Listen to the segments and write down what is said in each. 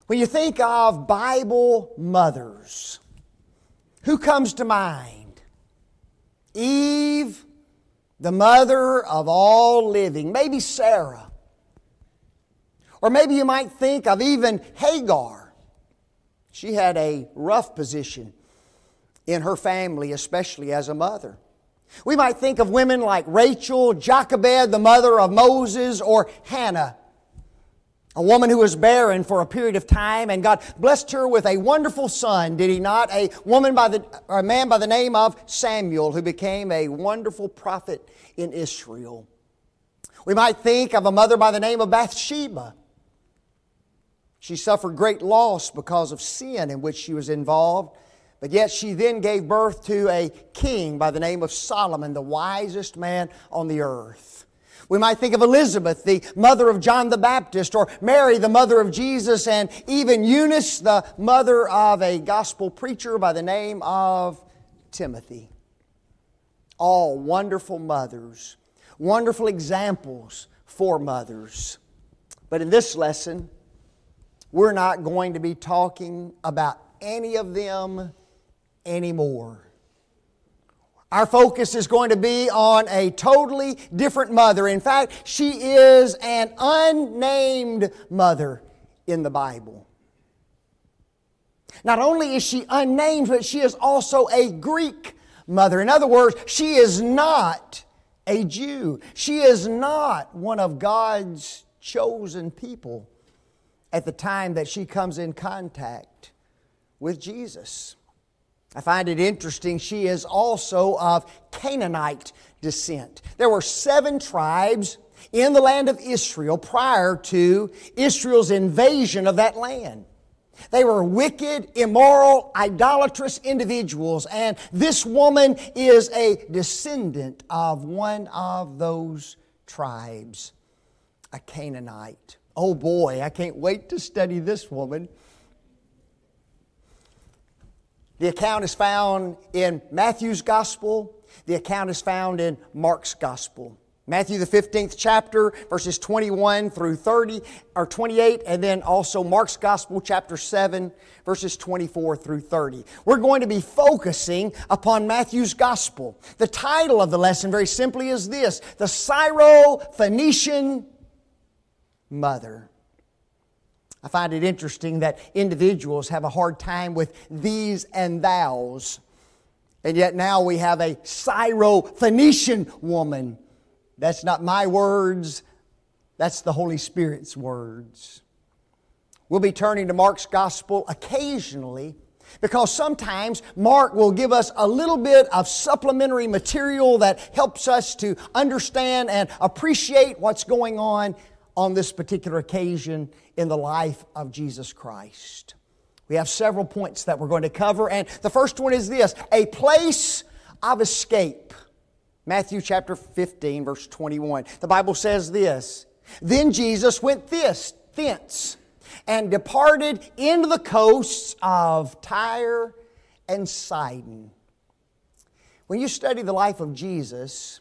When you think of Bible mothers, who comes to mind? Eve, the mother of all living. Maybe Sarah. Or maybe you might think of even Hagar. She had a rough position in her family, especially as a mother. We might think of women like Rachel, Jochebed, the mother of Moses, or Hannah, a woman who was barren for a period of time, and God blessed her with a wonderful son, did He not? A man by the name of Samuel, who became a wonderful prophet in Israel. We might think of a mother by the name of Bathsheba. She suffered great loss because of sin in which she was involved, but yet she then gave birth to a king by the name of Solomon, the wisest man on the earth. We might think of Elizabeth, the mother of John the Baptist, or Mary, the mother of Jesus, and even Eunice, the mother of a gospel preacher by the name of Timothy. All wonderful mothers, wonderful examples for mothers. But in this lesson, we're not going to be talking about any of them anymore. Our focus is going to be on a totally different mother. In fact, she is an unnamed mother in the Bible. Not only is she unnamed, but she is also a Greek mother. In other words, she is not a Jew. She is not one of God's chosen people at the time that she comes in contact with Jesus. I find it interesting, she is also of Canaanite descent. There were 7 tribes in the land of Israel prior to Israel's invasion of that land. They were wicked, immoral, idolatrous individuals, and this woman is a descendant of one of those tribes, a Canaanite. Oh boy, I can't wait to study this woman. The account is found in Matthew's Gospel. The account is found in Mark's Gospel. Matthew the 15th chapter, verses 21 through 30, or 28, and then also Mark's Gospel, chapter 7, verses 24 through 30. We're going to be focusing upon Matthew's Gospel. The title of the lesson, very simply, is this: The Syro-Phoenician Mother. I find it interesting that individuals have a hard time with these and thous. And yet now we have a Syro-Phoenician woman. That's not my words. That's the Holy Spirit's words. We'll be turning to Mark's Gospel occasionally because sometimes Mark will give us a little bit of supplementary material that helps us to understand and appreciate what's going on this particular occasion in the life of Jesus Christ. We have several points that we're going to cover, and the first one is this: a place of escape. Matthew chapter 15, verse 21. The Bible says this: Then Jesus went thence and departed into the coasts of Tyre and Sidon. When you study the life of Jesus,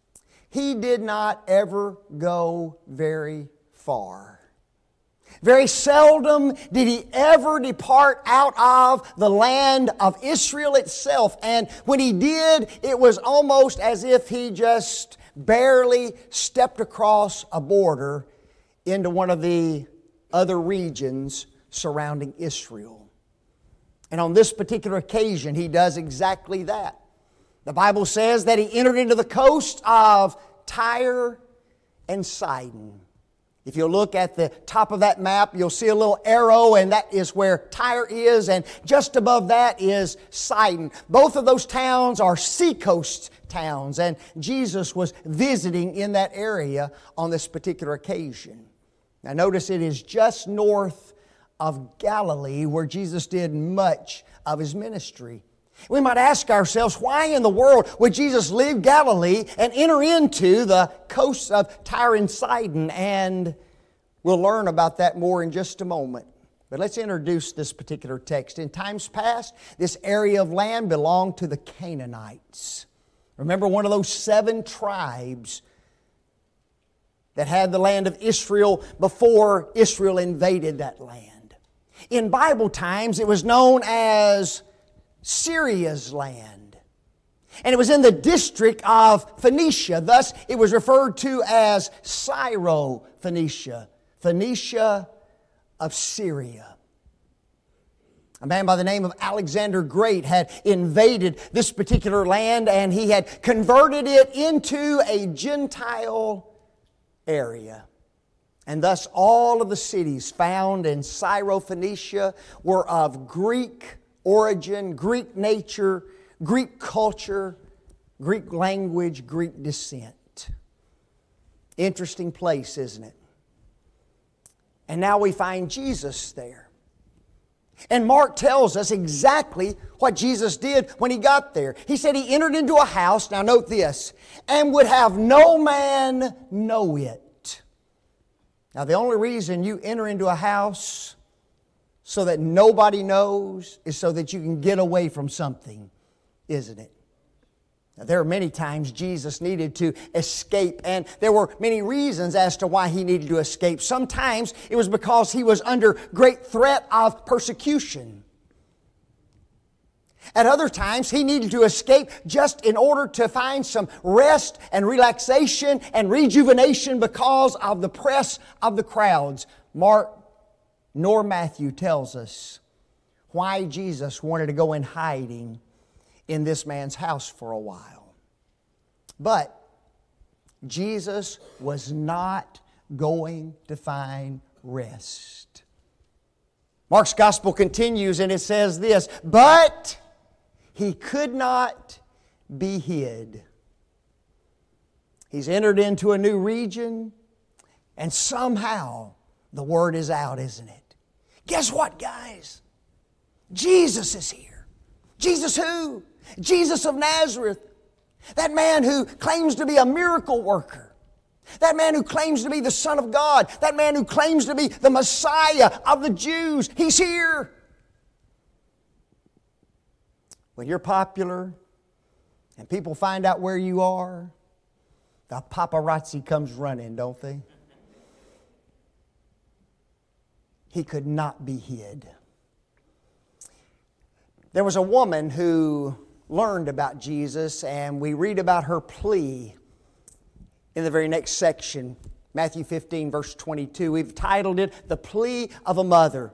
He did not ever go very far. Very seldom did He ever depart out of the land of Israel itself. And when He did, it was almost as if He just barely stepped across a border into one of the other regions surrounding Israel. And on this particular occasion, He does exactly that. The Bible says that He entered into the coast of Tyre and Sidon. If you look at the top of that map, you'll see a little arrow, and that is where Tyre is, and just above that is Sidon. Both of those towns are seacoast towns, and Jesus was visiting in that area on this particular occasion. Now notice it is just north of Galilee where Jesus did much of His ministry. We might ask ourselves, why in the world would Jesus leave Galilee and enter into the coasts of Tyre and Sidon? And we'll learn about that more in just a moment. But let's introduce this particular text. In times past, this area of land belonged to the Canaanites. Remember, one of those 7 tribes that had the land of Israel before Israel invaded that land. In Bible times, it was known as Syria's land. And it was in the district of Phoenicia. Thus, it was referred to as Syro-Phoenicia. Phoenicia of Syria. A man by the name of Alexander Great had invaded this particular land, and he had converted it into a Gentile area. And thus all of the cities found in Syro-Phoenicia were of Greek origin, Greek nature, Greek culture, Greek language, Greek descent. Interesting place, isn't it? And now we find Jesus there. And Mark tells us exactly what Jesus did when He got there. He said He entered into a house, now note this, and would have no man know it. Now the only reason you enter into a house so that nobody knows is so that you can get away from something, isn't it? Now, there are many times Jesus needed to escape, and there were many reasons as to why He needed to escape. Sometimes it was because He was under great threat of persecution. At other times, He needed to escape just in order to find some rest and relaxation and rejuvenation because of the press of the crowds. Mark nor Matthew tells us why Jesus wanted to go in hiding in this man's house for a while. But Jesus was not going to find rest. Mark's gospel continues and it says this, but He could not be hid. He's entered into a new region, and somehow the word is out, isn't it? Guess what, guys? Jesus is here. Jesus who? Jesus of Nazareth. That man who claims to be a miracle worker. That man who claims to be the Son of God. That man who claims to be the Messiah of the Jews. He's here. When you're popular and people find out where you are, the paparazzi comes running, don't they? He could not be hid. There was a woman who learned about Jesus, and we read about her plea in the very next section, Matthew 15, verse 22. We've titled it, The Plea of a Mother.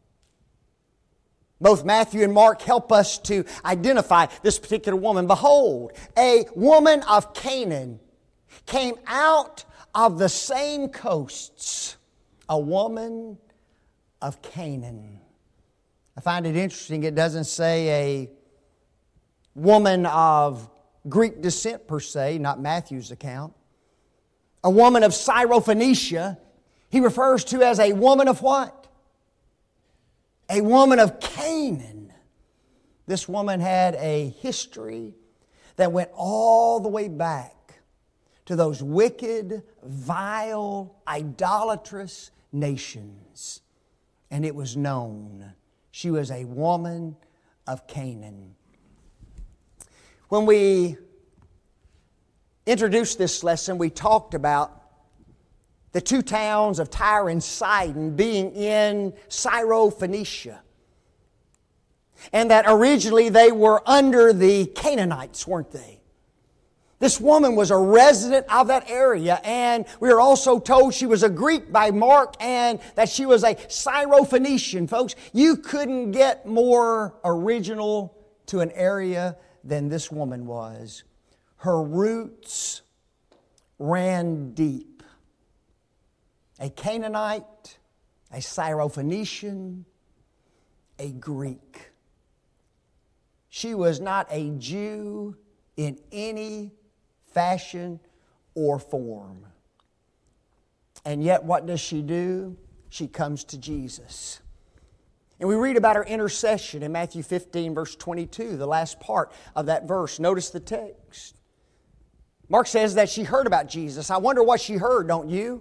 Both Matthew and Mark help us to identify this particular woman. Behold, a woman of Canaan came out of the same coasts. A woman of Canaan. I find it interesting, it doesn't say a woman of Greek descent per se, not Matthew's account. A woman of Syrophoenicia, he refers to as a woman of what? A woman of Canaan. This woman had a history that went all the way back to those wicked, vile, idolatrous nations. And it was known. She was a woman of Canaan. When we introduced this lesson, we talked about the two towns of Tyre and Sidon being in Syrophoenicia. And that originally they were under the Canaanites, weren't they? This woman was a resident of that area, and we are also told she was a Greek by Mark and that she was a Syrophoenician. Folks, you couldn't get more original to an area than this woman was. Her roots ran deep. A Canaanite, a Syrophoenician, a Greek. She was not a Jew in any fashion or form. And yet what does she do? She comes to Jesus. And we read about her intercession in Matthew 15, verse 22, the last part of that verse. Notice the text. Mark says that she heard about Jesus. I wonder what she heard, don't you?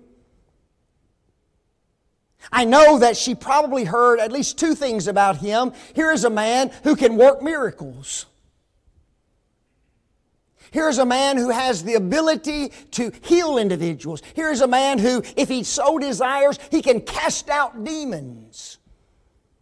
I know that she probably heard at least two things about Him. Here is a man who can work miracles. Here's a man who has the ability to heal individuals. Here's a man who, if he so desires, he can cast out demons.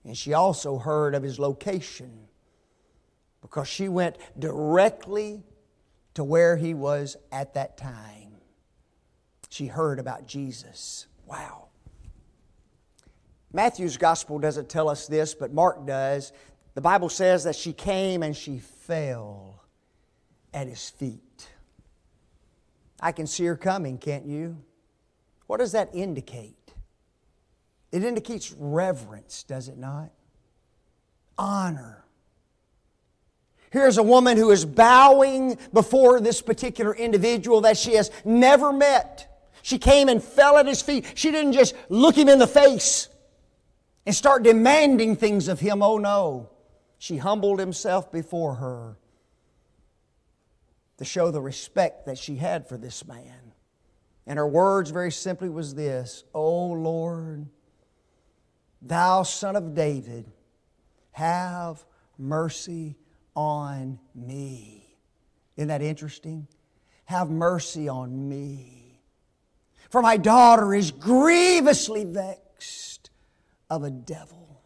And she also heard of His location because she went directly to where He was at that time. She heard about Jesus. Wow. Matthew's gospel doesn't tell us this, but Mark does. The Bible says that she came and she fell at His feet. I can see her coming, can't you? What does that indicate? It indicates reverence, does it not? Honor. Here's a woman who is bowing before this particular individual that she has never met. She came and fell at His feet. She didn't just look Him in the face and start demanding things of Him. Oh no. She humbled herself before her to show the respect that she had for this man. And her words very simply was this: "O Lord, Thou Son of David, have mercy on me." Isn't that interesting? Have mercy on me. For my daughter is grievously vexed of a devil.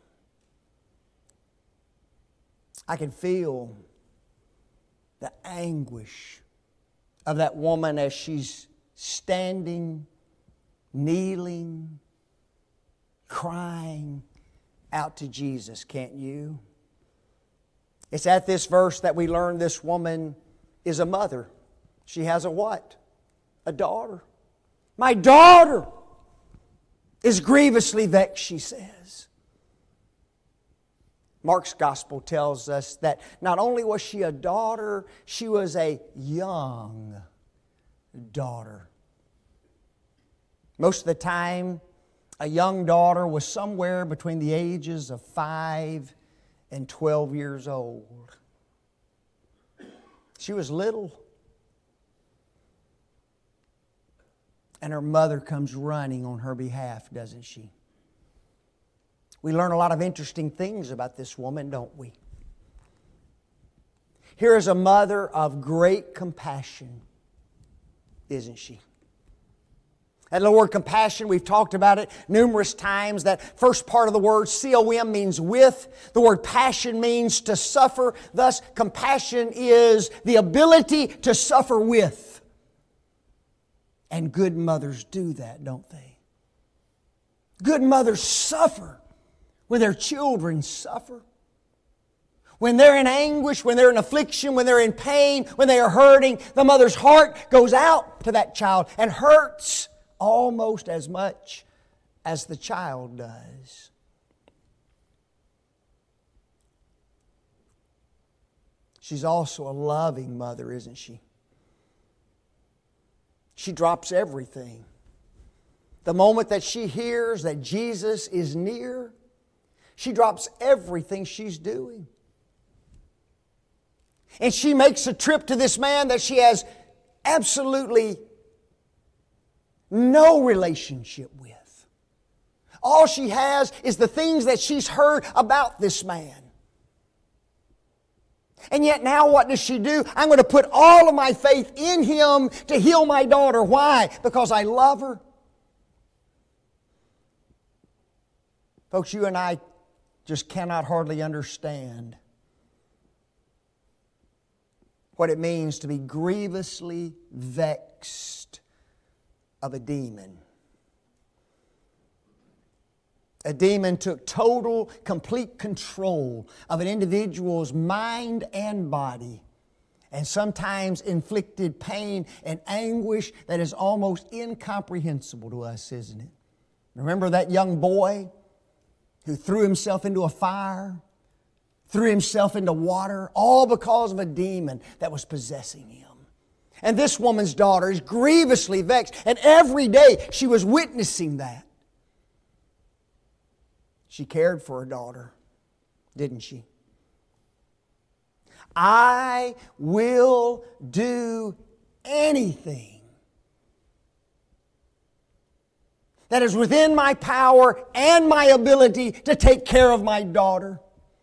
I can feel the anguish of that woman as she's standing, kneeling, crying out to Jesus, can't you? It's at this verse that we learn this woman is a mother. She has a what? A daughter. My daughter is grievously vexed, she says. Mark's gospel tells us that not only was she a daughter, she was a young daughter. Most of the time, a young daughter was somewhere between the ages of 5 and 12 years old. She was little. And her mother comes running on her behalf, doesn't she? We learn a lot of interesting things about this woman, don't we? Here is a mother of great compassion, isn't she? That little word compassion, we've talked about it numerous times. That first part of the word, C-O-M, means with. The word passion means to suffer. Thus, compassion is the ability to suffer with. And good mothers do that, don't they? Good mothers suffer when their children suffer. When they're in anguish, when they're in affliction, when they're in pain, when they are hurting, the mother's heart goes out to that child and hurts almost as much as the child does. She's also a loving mother, isn't she? She drops everything. The moment that she hears that Jesus is near, she drops everything she's doing. And she makes a trip to this man that she has absolutely no relationship with. All she has is the things that she's heard about this man. And yet now what does she do? I'm going to put all of my faith in Him to heal my daughter. Why? Because I love her. Folks, you and I just cannot hardly understand what it means to be grievously vexed of a demon. A demon took total, complete control of an individual's mind and body, and sometimes inflicted pain and anguish that is almost incomprehensible to us, isn't it? Remember that young boy who threw himself into a fire, threw himself into water, all because of a demon that was possessing him. And this woman's daughter is grievously vexed, and every day she was witnessing that. She cared for her daughter, didn't she? I will do anything that is within my power and my ability to take care of my daughter.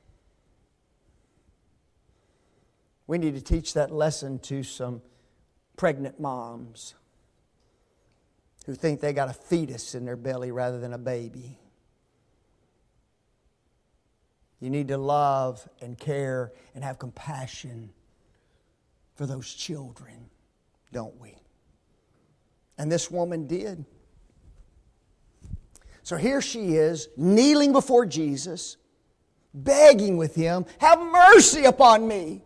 We need to teach that lesson to some pregnant moms who think they got a fetus in their belly rather than a baby. You need to love and care and have compassion for those children, don't we? And this woman did. So here she is, kneeling before Jesus, begging with Him, "Have mercy upon me."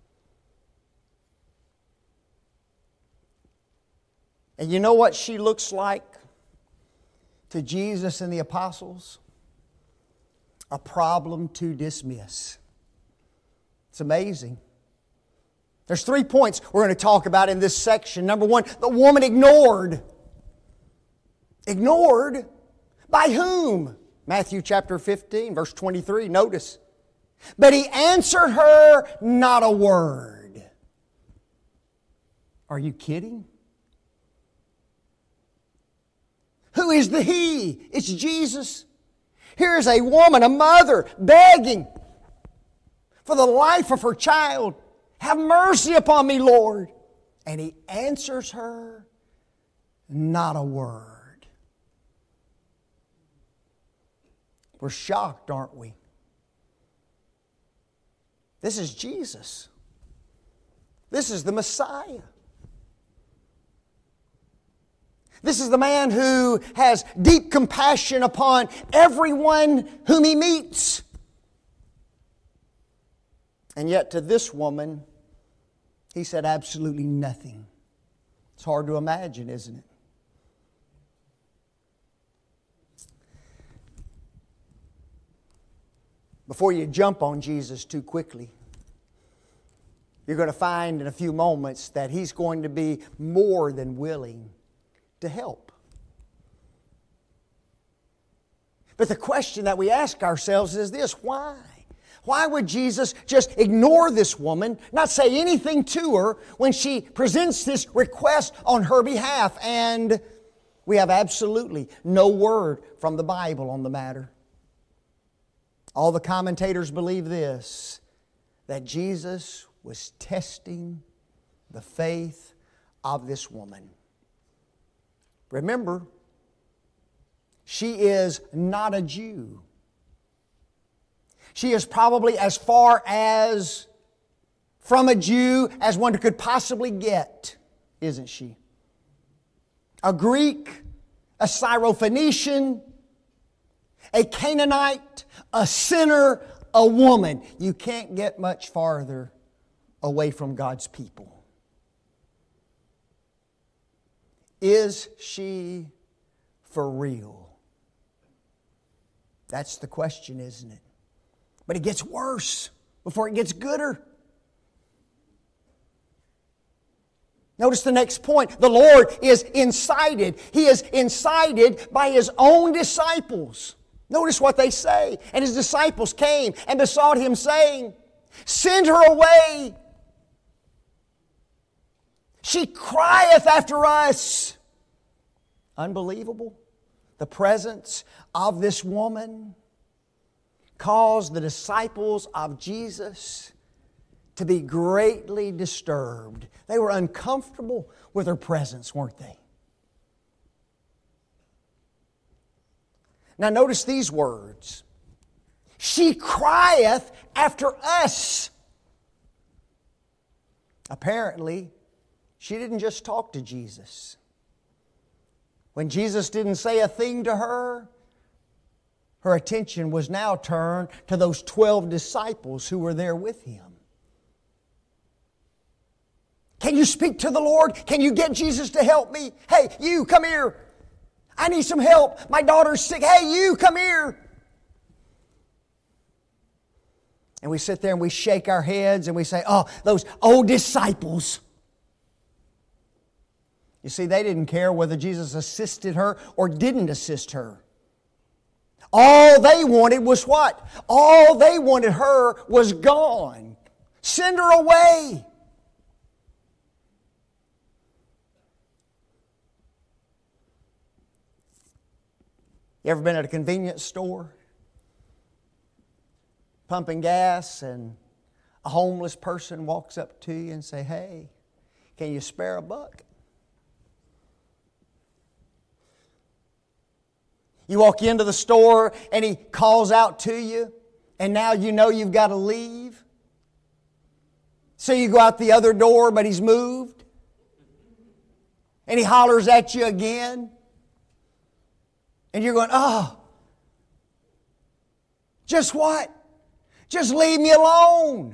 And you know what she looks like to Jesus and the apostles? A problem to dismiss. It's amazing. There's 3 points we're going to talk about in this section. Number one, the woman ignored. Ignored? By whom? Matthew chapter 15, verse 23. Notice. But He answered her not a word. Are you kidding? Who is the He? It's Jesus. Here's a woman, a mother, begging for the life of her child. "Have mercy upon me, Lord." And He answers her not a word. We're shocked, aren't we? This is Jesus. This is the Messiah. This is the man who has deep compassion upon everyone whom He meets. And yet to this woman, He said absolutely nothing. It's hard to imagine, isn't it? Before you jump on Jesus too quickly, you're going to find in a few moments that He's going to be more than willing to help. But the question that we ask ourselves is this: why? Why would Jesus just ignore this woman, not say anything to her when she presents this request on her behalf? And we have absolutely no word from the Bible on the matter. All the commentators believe this, that Jesus was testing the faith of this woman. Remember, she is not a Jew. She is probably as far as from a Jew as one could possibly get, isn't she? A Greek, a Syrophoenician, a Canaanite, a sinner, a woman. You can't get much farther away from God's people. Is she for real? That's the question, isn't it? But it gets worse before it gets gooder. Notice the next point. The Lord is incited. He is incited by His own disciples. Notice what they say. And His disciples came and besought Him, saying, "Send her away. She crieth after us." Unbelievable. The presence of this woman caused the disciples of Jesus to be greatly disturbed. They were uncomfortable with her presence, weren't they? Now notice these words. She crieth after us. Apparently, she didn't just talk to Jesus. When Jesus didn't say a thing to her, her attention was now turned to those 12 disciples who were there with Him. Can you speak to the Lord? Can you get Jesus to help me? Hey, you, come here. I need some help. My daughter's sick. Hey, you, come here. And we sit there and we shake our heads and we say, "Oh, those old disciples." You see, they didn't care whether Jesus assisted her or didn't assist her. All they wanted was what? All they wanted her was gone. Send her away. You ever been at a convenience store, pumping gas, and a homeless person walks up to you and say, "Hey, can you spare a buck?" You walk into the store and he calls out to you and now you know you've got to leave. So you go out the other door, but he's moved. And he hollers at you again. And you're going, oh, just what? Just leave me alone.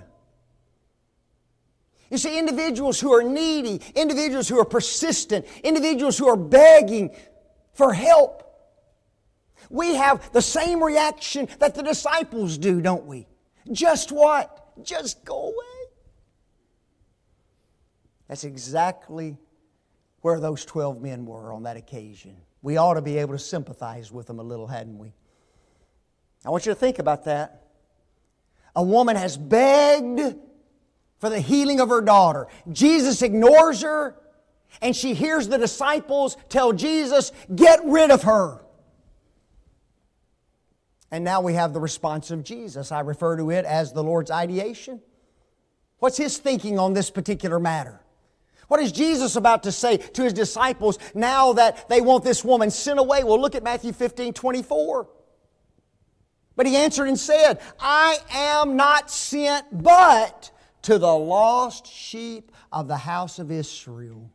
You see, individuals who are needy, individuals who are persistent, individuals who are begging for help, we have the same reaction that the disciples do, don't we? Just what? Just go away. That's exactly where those 12 men were on that occasion. We ought to be able to sympathize with them a little, hadn't we? I want you to think about that. A woman has begged for the healing of her daughter. Jesus ignores her, and she hears the disciples tell Jesus, get rid of her. And now we have the response of Jesus. I refer to it as the Lord's ideation. What's His thinking on this particular matter? What is Jesus about to say to His disciples now that they want this woman sent away? Well, look at Matthew 15:24. But He answered and said, I am not sent but to the lost sheep of the house of Israel.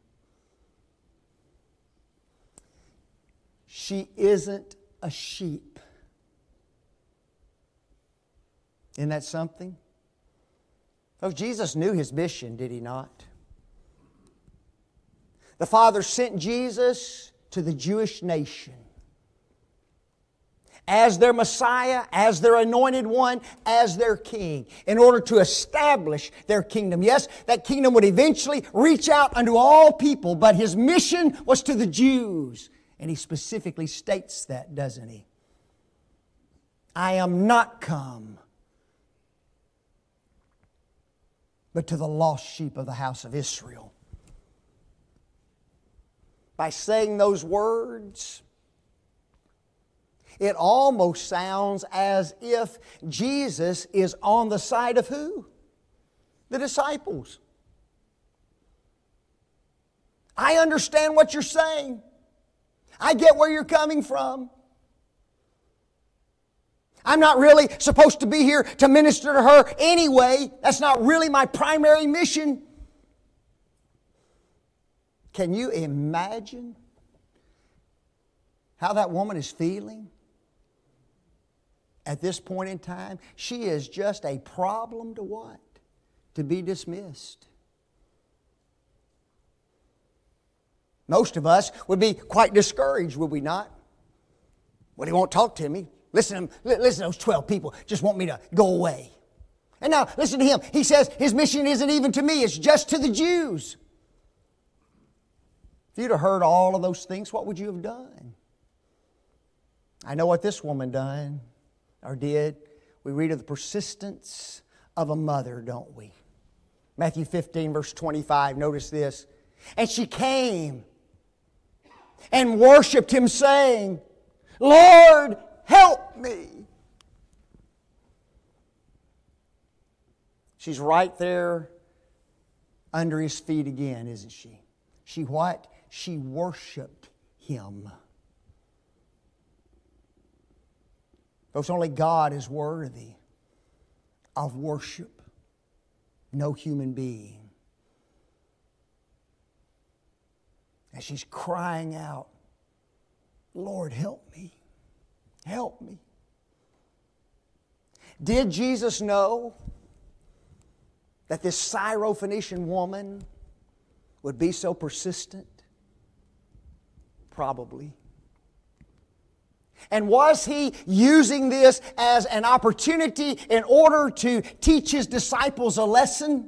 She isn't a sheep. Isn't that something? Oh, Jesus knew His mission, did He not? The Father sent Jesus to the Jewish nation as their Messiah, as their anointed one, as their king, in order to establish their kingdom. Yes, that kingdom would eventually reach out unto all people, but His mission was to the Jews. And He specifically states that, doesn't He? I am not come but to the lost sheep of the house of Israel. By saying those words, it almost sounds as if Jesus is on the side of who? The disciples. I understand what you're saying. I get where you're coming from. I'm not really supposed to be here to minister to her anyway. That's not really my primary mission. Can you imagine how that woman is feeling at this point in time? She is just a problem to what? To be dismissed. Most of us would be quite discouraged, would we not? Well, he won't talk to me. Listen to those 12 people just want me to go away. And now, listen to him. He says his mission isn't even to me. It's just to the Jews. If you'd have heard all of those things, what would you have done? I know what this woman done or did. We read of the persistence of a mother, don't we? Matthew 15, verse 25. Notice this. And she came and worshiped Him, saying, Lord, help me. She's right there under His feet again, isn't she? She what? She worshiped Him. Folks, only God is worthy of worship. No human being. And she's crying out, Lord, help me. Help me. Did Jesus know that this Syrophoenician woman would be so persistent? Probably. And was He using this as an opportunity in order to teach His disciples a lesson?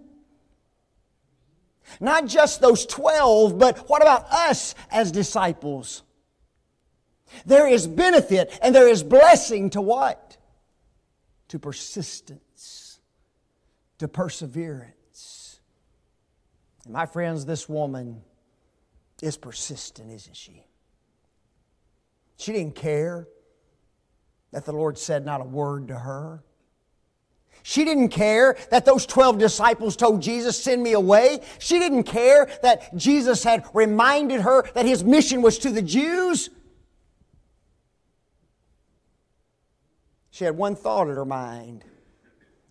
Not just those 12, but what about us as disciples? There is benefit and there is blessing to what? To persistence, to perseverance. And my friends, this woman is persistent, isn't she? She didn't care that the Lord said not a word to her. She didn't care that those 12 disciples told Jesus, send me away. She didn't care that Jesus had reminded her that His mission was to the Jews. She had one thought in her mind.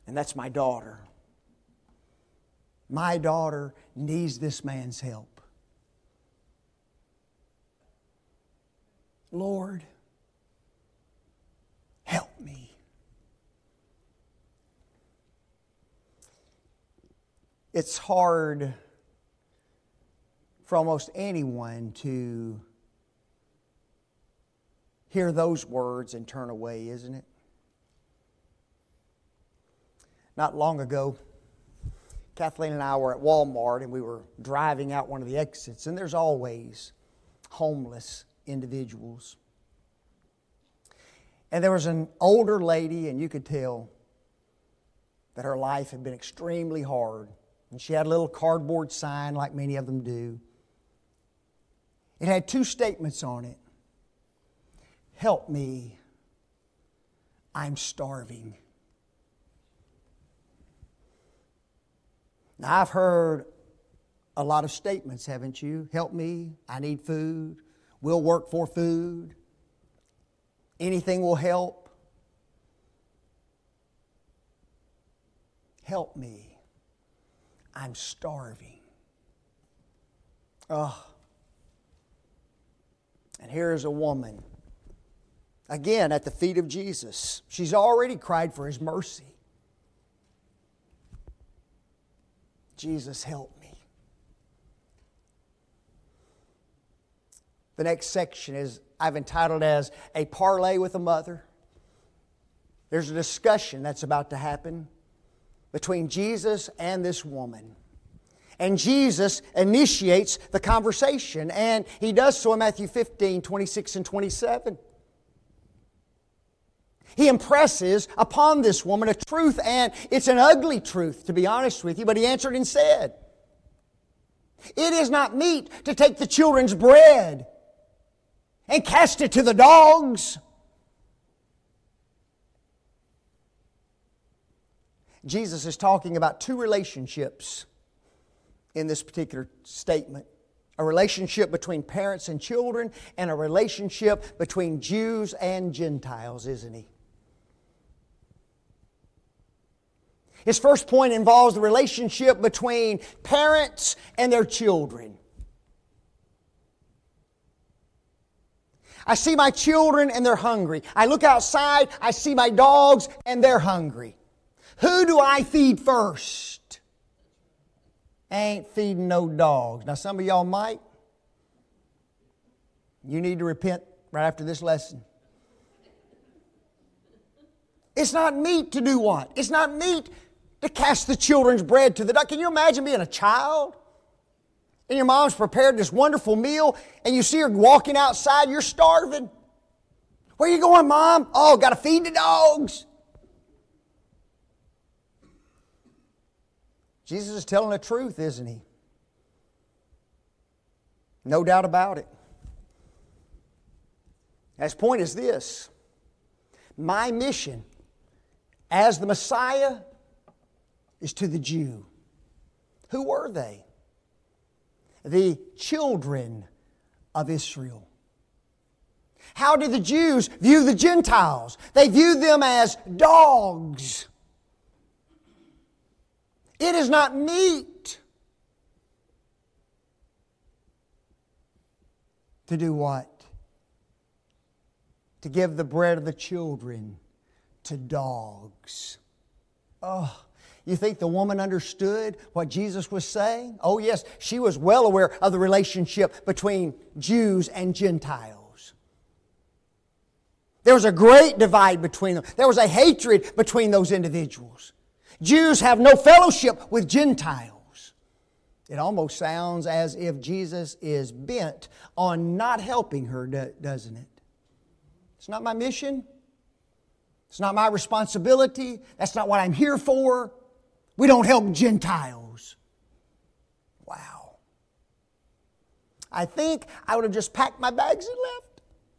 And that's my daughter. My daughter needs this man's help. Lord, help me. It's hard for almost anyone to hear those words and turn away, isn't it? Not long ago, Kathleen and I were at Walmart and we were driving out one of the exits, and there's always homeless individuals. And there was an older lady, and you could tell that her life had been extremely hard. And she had a little cardboard sign like many of them do. It had two statements on it. Help me, I'm starving. Now, I've heard a lot of statements, haven't you? Help me, I need food, we'll work for food, anything will help. Help me, I'm starving. Oh. And here is a woman, again at the feet of Jesus. She's already cried for His mercy. Jesus, help me. The next section is I've entitled as A Parley with a Mother. There's a discussion that's about to happen between Jesus and this woman. And Jesus initiates the conversation, and He does so in Matthew 15, 26 and 27. He impresses upon this woman a truth, and it's an ugly truth, to be honest with you, but He answered and said, it is not meet to take the children's bread and cast it to the dogs. Jesus is talking about two relationships in this particular statement. A relationship between parents and children, and a relationship between Jews and Gentiles, isn't He? His first point involves the relationship between parents and their children. I see my children and they're hungry. I look outside, I see my dogs and they're hungry. Who do I feed first? Ain't feeding no dogs. Now some of y'all might. You need to repent right after this lesson. It's not meet to do what? It's not meet to cast the children's bread to the dog. Can you imagine being a child? And your mom's prepared this wonderful meal, and you see her walking outside, you're starving. Where are you going, Mom? Oh, got to feed the dogs. Jesus is telling the truth, isn't He? No doubt about it. His point is this. My mission as the Messiah is to the Jew. Who were they? The children of Israel. How did the Jews view the Gentiles? They viewed them as dogs. It is not meet to do what? To give the bread of the children to dogs. Oh, you think the woman understood what Jesus was saying? Oh yes, she was well aware of the relationship between Jews and Gentiles. There was a great divide between them. There was a hatred between those individuals. Jews have no fellowship with Gentiles. It almost sounds as if Jesus is bent on not helping her, doesn't it? It's not my mission. It's not my responsibility. That's not what I'm here for. We don't help Gentiles. Wow. I think I would have just packed my bags and left.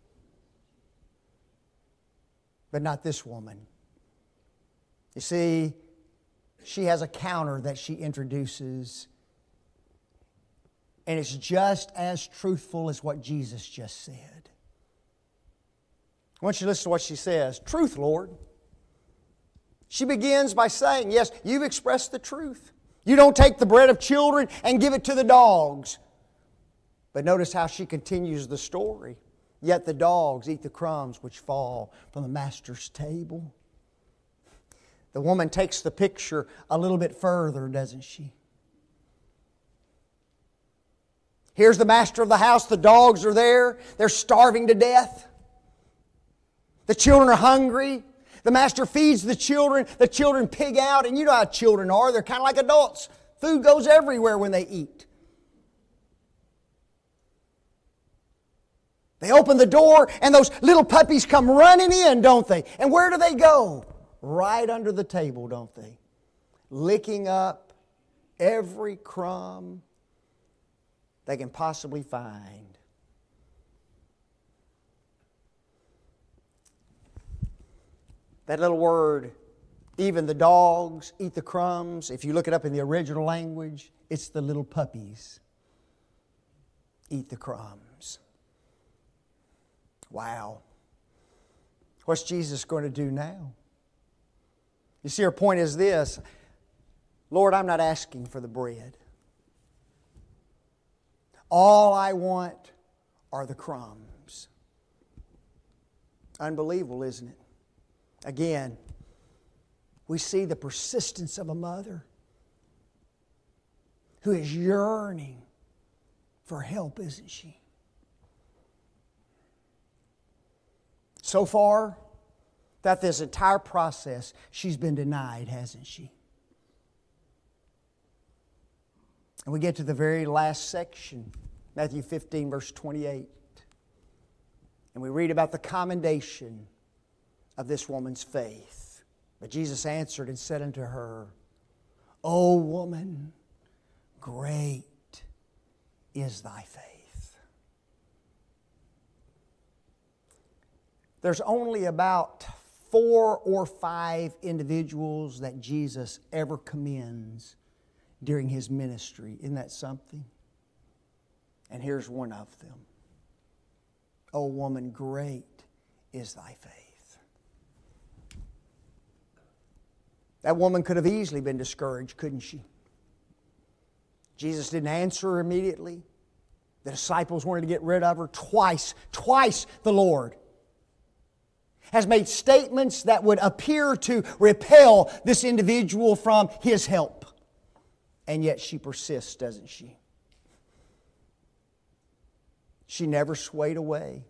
But not this woman. You see, she has a counter that she introduces, and it's just as truthful as what Jesus just said. I want you to listen to what she says. Truth, Lord. She begins by saying, yes, you've expressed the truth. You don't take the bread of children and give it to the dogs. But notice how she continues the story. Yet the dogs eat the crumbs which fall from the master's table. The woman takes the picture a little bit further, doesn't she? Here's the master of the house. The dogs are there. They're starving to death. The children are hungry. The master feeds the children. The children pig out. And you know how children are. They're kind of like adults. Food goes everywhere when they eat. They open the door and those little puppies come running in, don't they? And where do they go? Right under the table, don't they? Licking up every crumb they can possibly find. That little word, even the dogs eat the crumbs. If you look it up in the original language, it's the little puppies eat the crumbs. Wow. What's Jesus going to do now? You see, her point is this. Lord, I'm not asking for the bread. All I want are the crumbs. Unbelievable, isn't it? Again, we see the persistence of a mother who is yearning for help, isn't she? So far, that this entire process, she's been denied, hasn't she? And we get to the very last section, Matthew 15, verse 28. And we read about the commendation of this woman's faith. But Jesus answered and said unto her, O woman, great is thy faith. There's only about 4 or 5 individuals that Jesus ever commends during His ministry. Isn't that something? And here's one of them. O woman, great is thy faith. That woman could have easily been discouraged, couldn't she? Jesus didn't answer her immediately. The disciples wanted to get rid of her. Twice the Lord has made statements that would appear to repel this individual from His help. And yet she persists, doesn't she? She never swayed away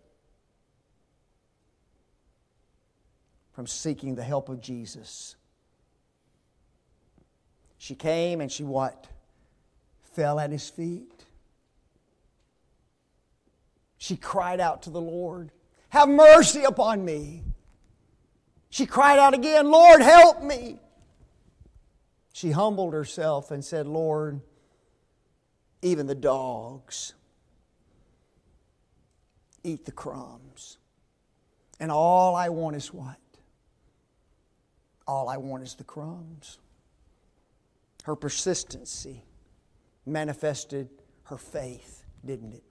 from seeking the help of Jesus. She came and she what? Fell at His feet. She cried out to the Lord, have mercy upon me. She cried out again, Lord, help me. She humbled herself and said, Lord, even the dogs eat the crumbs. And all I want is what? All I want is the crumbs. Her persistency manifested her faith, didn't it?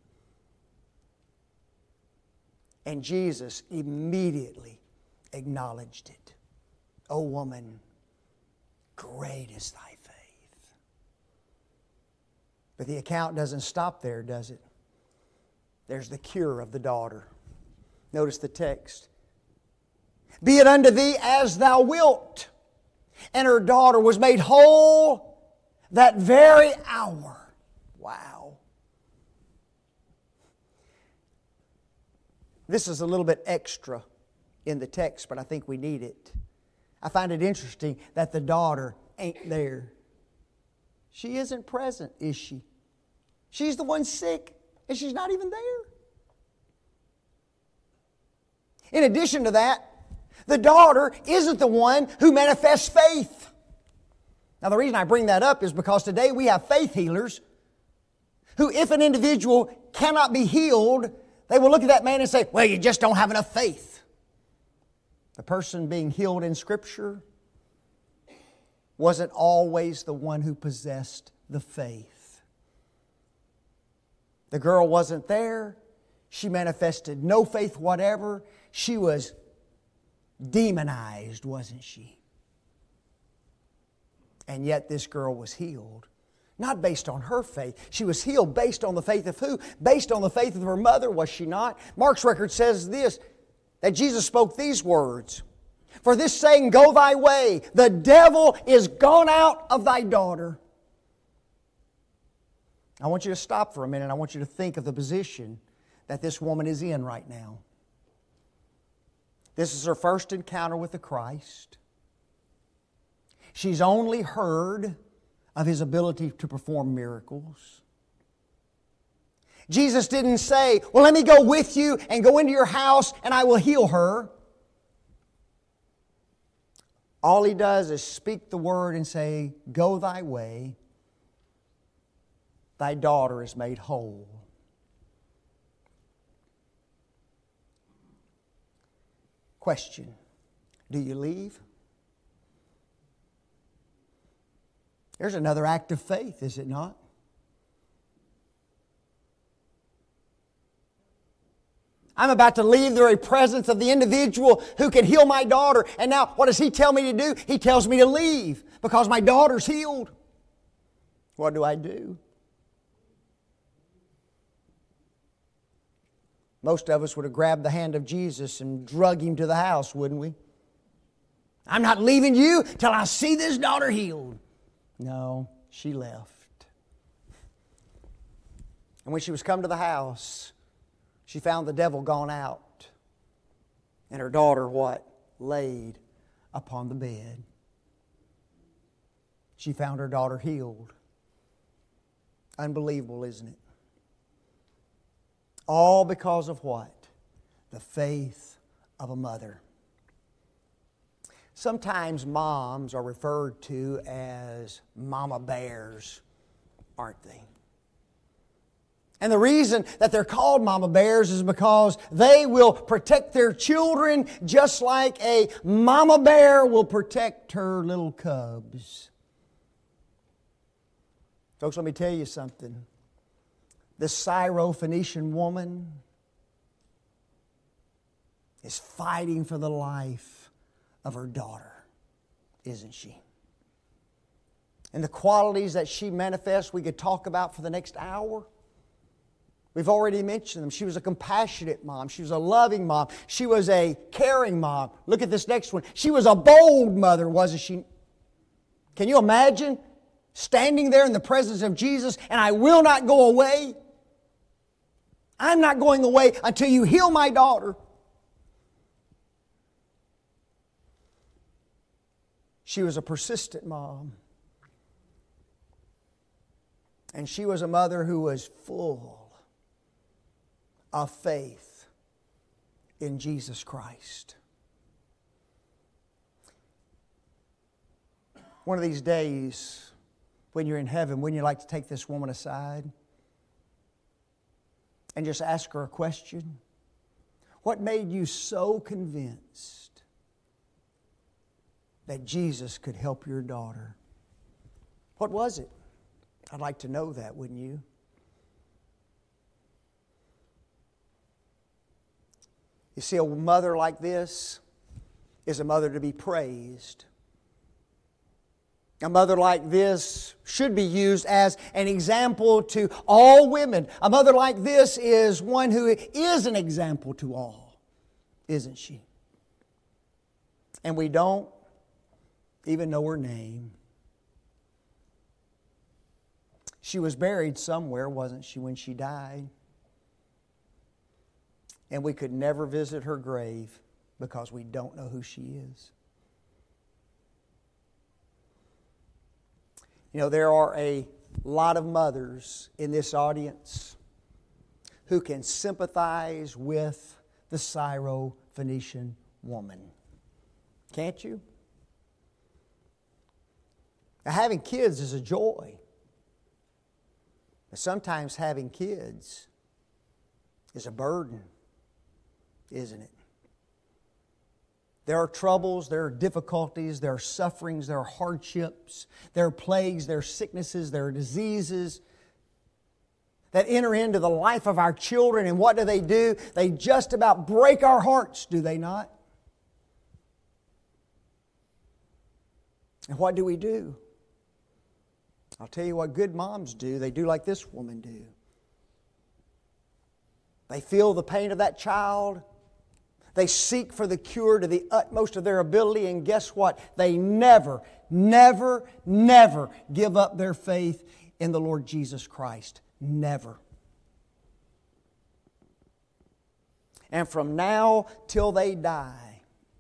And Jesus immediately acknowledged it. O woman, great is thy faith. But the account doesn't stop there, does it? There's the cure of the daughter. Notice the text. Be it unto thee as thou wilt. And her daughter was made whole that very hour. Wow. This is a little bit extra in the text, but I think we need it. I find it interesting that the daughter ain't there. She isn't present, is she? She's the one sick, and she's not even there. In addition to that, the daughter isn't the one who manifests faith. Now, the reason I bring that up is because today we have faith healers who, if an individual cannot be healed, they will look at that man and say, well, you just don't have enough faith. The person being healed in Scripture wasn't always the one who possessed the faith. The girl wasn't there. She manifested no faith whatever. She was demonized, wasn't she? And yet this girl was healed. Not based on her faith. She was healed based on the faith of who? Based on the faith of her mother, was she not? Mark's record says this, that Jesus spoke these words. For this saying, go thy way, the devil is gone out of thy daughter. I want you to stop for a minute. I want you to think of the position that this woman is in right now. This is her first encounter with the Christ. She's only heard of His ability to perform miracles. Jesus didn't say, well, let me go with you and go into your house and I will heal her. All He does is speak the word and say, go thy way, thy daughter is made whole. Question, do you leave? There's another act of faith, is it not? I'm about to leave the very presence of the individual who can heal my daughter. And now, what does He tell me to do? He tells me to leave because my daughter's healed. What do? Most of us would have grabbed the hand of Jesus and drug Him to the house, wouldn't we? I'm not leaving you till I see this daughter healed. No, she left. And when she was come to the house, she found the devil gone out. And her daughter, what? Laid upon the bed. She found her daughter healed. Unbelievable, isn't it? All because of what? The faith of a mother. Sometimes moms are referred to as mama bears, aren't they? And the reason that they're called mama bears is because they will protect their children just like a mama bear will protect her little cubs. Folks, let me tell you something. This Syro-Phoenician woman is fighting for the life of her daughter, isn't she? And the qualities that she manifests we could talk about for the next hour. We've already mentioned them. She was a compassionate mom. She was a loving mom. She was a caring mom. Look at this next one. She was a bold mother, wasn't she? Can you imagine standing there in the presence of Jesus and I will not go away? I'm not going away until you heal my daughter. She was a persistent mom. And she was a mother who was full of faith in Jesus Christ. One of these days, when you're in heaven, wouldn't you like to take this woman aside and just ask her a question? What made you so convinced that Jesus could help your daughter? What was it? I'd like to know that, wouldn't you? You see, a mother like this is a mother to be praised. A mother like this should be used as an example to all women. A mother like this is one who is an example to all, isn't she? And we don't even know her name. She was buried somewhere, wasn't she, when she died? And we could never visit her grave because we don't know who she is. You know, there are a lot of mothers in this audience who can sympathize with the Syro-Phoenician woman. Can't you? Now, having kids is a joy. But sometimes having kids is a burden, isn't it? There are troubles, there are difficulties, there are sufferings, there are hardships, there are plagues, there are sicknesses, there are diseases that enter into the life of our children. And what do? They just about break our hearts, do they not? And what do? I'll tell you what good moms do. They do like this woman do. They feel the pain of that child. They seek for the cure to the utmost of their ability, and guess what? They never, never, never give up their faith in the Lord Jesus Christ. Never. And from now till they die,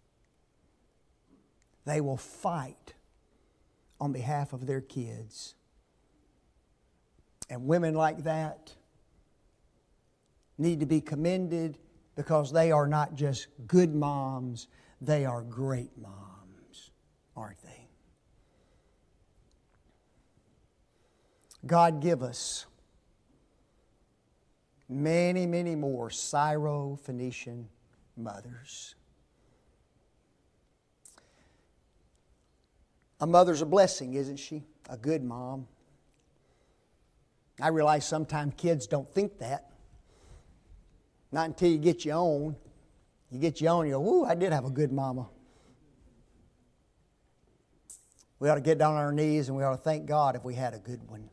they will fight on behalf of their kids. And women like that need to be commended because they are not just good moms, they are great moms, aren't they? God give us many, many more Syro-Phoenician mothers. A mother's a blessing, isn't she? A good mom. I realize sometimes kids don't think that. Not until you get your own. You get your own, you go, "Woo, I did have a good mama." We ought to get down on our knees and we ought to thank God if we had a good one.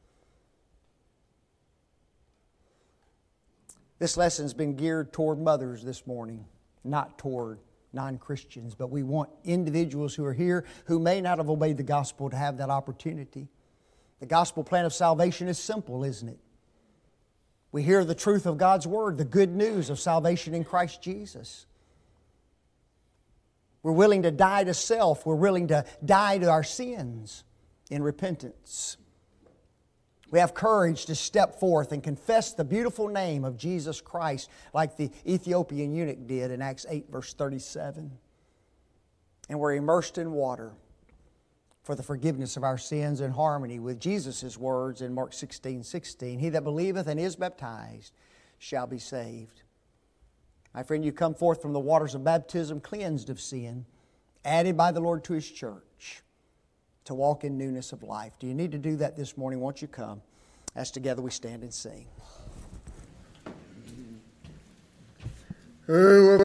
This lesson's been geared toward mothers this morning, not toward non-Christians. But we want individuals who are here who may not have obeyed the gospel to have that opportunity. The gospel plan of salvation is simple, isn't it? We hear the truth of God's Word, the good news of salvation in Christ Jesus. We're willing to die to self. We're willing to die to our sins in repentance. We have courage to step forth and confess the beautiful name of Jesus Christ like the Ethiopian eunuch did in Acts 8, verse 37. And we're immersed in water for the forgiveness of our sins in harmony with Jesus' words in Mark 16:16. He that believeth and is baptized shall be saved. My friend, you come forth from the waters of baptism cleansed of sin, added by the Lord to His church to walk in newness of life. Do you need to do that this morning? Won't you come as together we stand and sing?